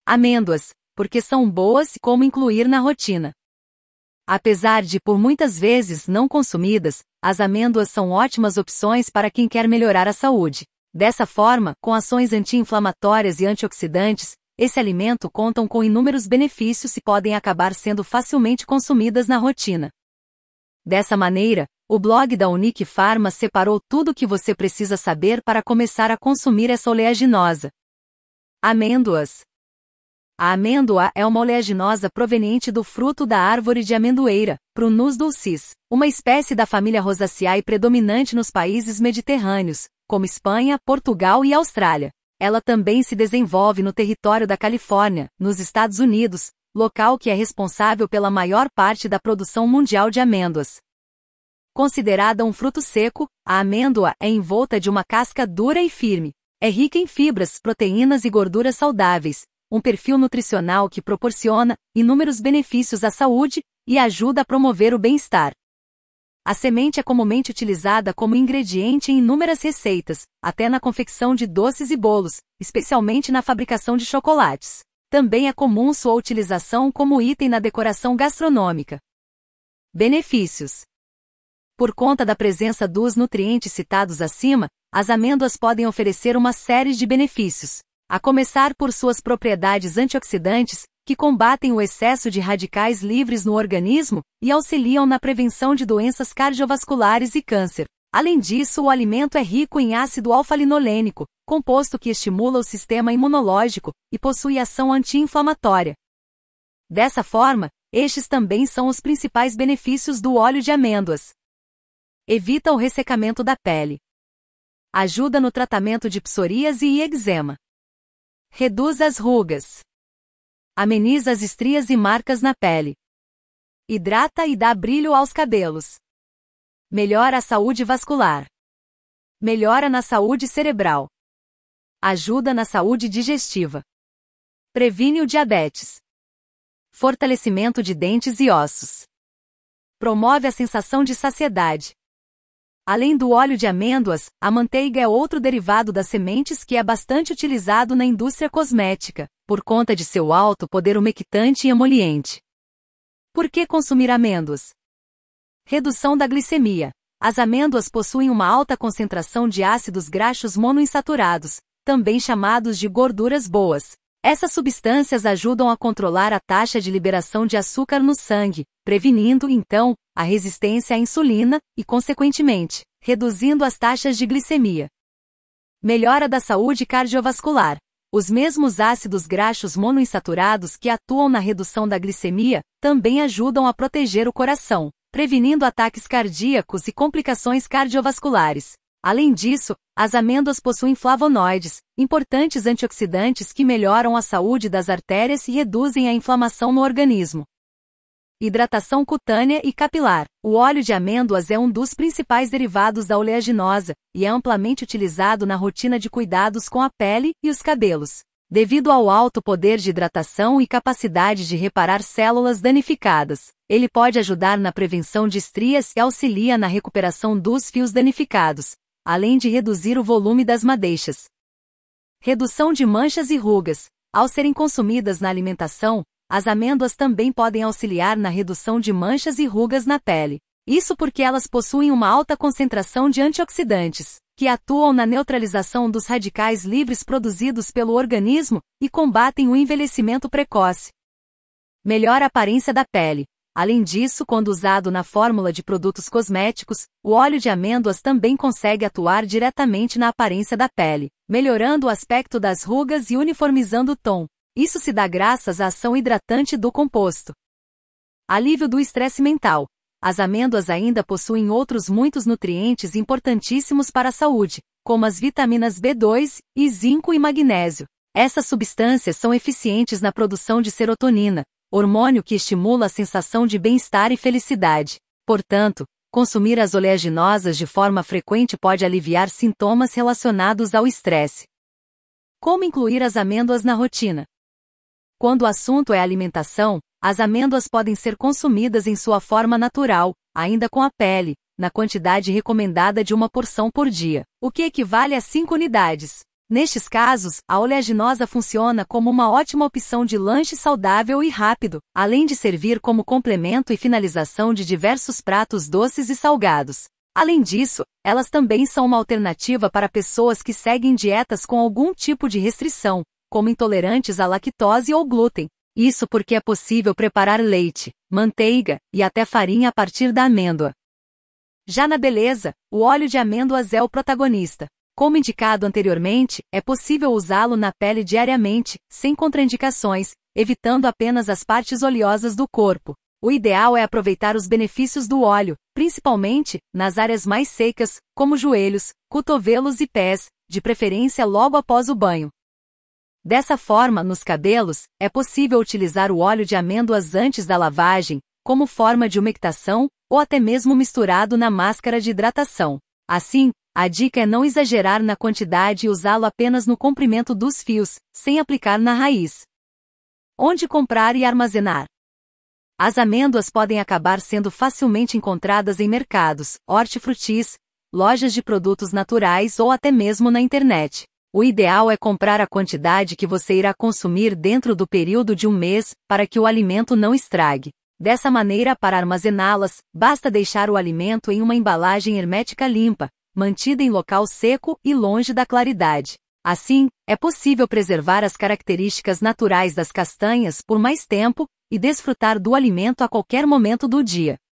Amêndoas, porque são boas e como incluir na rotina. Apesar de por muitas vezes não consumidas, as amêndoas são ótimas opções para quem quer melhorar a saúde. Dessa forma, com ações anti-inflamatórias e antioxidantes, esse alimento contam com inúmeros benefícios e podem acabar sendo facilmente consumidas na rotina. Dessa maneira, o blog da Unique Pharma separou tudo o que você precisa saber para começar a consumir essa oleaginosa. Amêndoas. A amêndoa é uma oleaginosa proveniente do fruto da árvore de amendoeira, Prunus dulcis, uma espécie da família Rosaceae predominante nos países mediterrâneos, como Espanha, Portugal e Austrália. Ela também se desenvolve no território da Califórnia, nos Estados Unidos, local que é responsável pela maior parte da produção mundial de amêndoas. Considerada um fruto seco, a amêndoa é envolta de uma casca dura e firme. É rica em fibras, proteínas e gorduras saudáveis, um perfil nutricional que proporciona inúmeros benefícios à saúde e ajuda a promover o bem-estar. A semente é comumente utilizada como ingrediente em inúmeras receitas, até na confecção de doces e bolos, especialmente na fabricação de chocolates. Também é comum sua utilização como item na decoração gastronômica. Benefícios. Por conta da presença dos nutrientes citados acima, as amêndoas podem oferecer uma série de benefícios, a começar por suas propriedades antioxidantes, que combatem o excesso de radicais livres no organismo e auxiliam na prevenção de doenças cardiovasculares e câncer. Além disso, o alimento é rico em ácido alfa-linolênico, composto que estimula o sistema imunológico e possui ação anti-inflamatória. Dessa forma, estes também são os principais benefícios do óleo de amêndoas. Evita o ressecamento da pele. Ajuda no tratamento de psoríase e eczema. Reduz as rugas. Ameniza as estrias e marcas na pele. Hidrata e dá brilho aos cabelos. Melhora a saúde vascular. Melhora na saúde cerebral. Ajuda na saúde digestiva. Previne o diabetes. Fortalecimento de dentes e ossos. Promove a sensação de saciedade. Além do óleo de amêndoas, a manteiga é outro derivado das sementes que é bastante utilizado na indústria cosmética, por conta de seu alto poder umectante e emoliente. Por que consumir amêndoas? Redução da glicemia. As amêndoas possuem uma alta concentração de ácidos graxos monoinsaturados, também chamados de gorduras boas. Essas substâncias ajudam a controlar a taxa de liberação de açúcar no sangue, prevenindo, então, a resistência à insulina e, consequentemente, reduzindo as taxas de glicemia. Melhora da saúde cardiovascular. Os mesmos ácidos graxos monoinsaturados que atuam na redução da glicemia também ajudam a proteger o coração, prevenindo ataques cardíacos e complicações cardiovasculares. Além disso, as amêndoas possuem flavonoides, importantes antioxidantes que melhoram a saúde das artérias e reduzem a inflamação no organismo. Hidratação cutânea e capilar. O óleo de amêndoas é um dos principais derivados da oleaginosa, e é amplamente utilizado na rotina de cuidados com a pele e os cabelos. Devido ao alto poder de hidratação e capacidade de reparar células danificadas, ele pode ajudar na prevenção de estrias e auxilia na recuperação dos fios danificados, além de reduzir o volume das madeixas. Redução de manchas e rugas. Ao serem consumidas na alimentação, as amêndoas também podem auxiliar na redução de manchas e rugas na pele. Isso porque elas possuem uma alta concentração de antioxidantes, que atuam na neutralização dos radicais livres produzidos pelo organismo e combatem o envelhecimento precoce. Melhora a aparência da pele. Além disso, quando usado na fórmula de produtos cosméticos, o óleo de amêndoas também consegue atuar diretamente na aparência da pele, melhorando o aspecto das rugas e uniformizando o tom. Isso se dá graças à ação hidratante do composto. Alívio do estresse mental. As amêndoas ainda possuem outros muitos nutrientes importantíssimos para a saúde, como as vitaminas B2 e zinco e magnésio. Essas substâncias são eficientes na produção de serotonina, hormônio que estimula a sensação de bem-estar e felicidade. Portanto, consumir as oleaginosas de forma frequente pode aliviar sintomas relacionados ao estresse. Como incluir as amêndoas na rotina? Quando o assunto é alimentação, as amêndoas podem ser consumidas em sua forma natural, ainda com a pele, na quantidade recomendada de uma porção por dia, o que equivale a 5 unidades. Nestes casos, a oleaginosa funciona como uma ótima opção de lanche saudável e rápido, além de servir como complemento e finalização de diversos pratos doces e salgados. Além disso, elas também são uma alternativa para pessoas que seguem dietas com algum tipo de restrição, como intolerantes à lactose ou glúten. Isso porque é possível preparar leite, manteiga e até farinha a partir da amêndoa. Já na beleza, o óleo de amêndoas é o protagonista. Como indicado anteriormente, é possível usá-lo na pele diariamente, sem contraindicações, evitando apenas as partes oleosas do corpo. O ideal é aproveitar os benefícios do óleo, principalmente nas áreas mais secas, como joelhos, cotovelos e pés, de preferência logo após o banho. Dessa forma, nos cabelos, é possível utilizar o óleo de amêndoas antes da lavagem, como forma de umectação, ou até mesmo misturado na máscara de hidratação. Assim, a dica é não exagerar na quantidade e usá-lo apenas no comprimento dos fios, sem aplicar na raiz. Onde comprar e armazenar? As amêndoas podem acabar sendo facilmente encontradas em mercados, hortifrutis, lojas de produtos naturais ou até mesmo na internet. O ideal é comprar a quantidade que você irá consumir dentro do período de um mês, para que o alimento não estrague. Dessa maneira, para armazená-las, basta deixar o alimento em uma embalagem hermética limpa, mantida em local seco e longe da claridade. Assim, é possível preservar as características naturais das castanhas por mais tempo e desfrutar do alimento a qualquer momento do dia.